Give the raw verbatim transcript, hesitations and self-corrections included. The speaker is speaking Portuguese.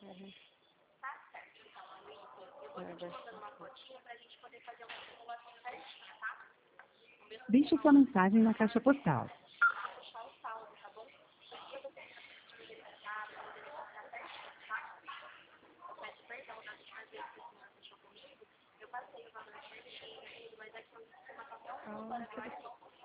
Uhum. Tá certo, então, Anitta. Eu vou te mandando uma fotinha pra gente poder fazer uma simulação certinha, tá? No meu Deixe sistema sua hoje, mensagem na caixa postal. pra puxar o saldo, tá bom? Eu vou ter que verificar, pra poder verificar certinho, tá? Eu peço perdão das últimas vezes que a senhora fechou comigo. Eu passei o valor certinho, mas é que o sistema tá tão Ah, fora do tudo ar que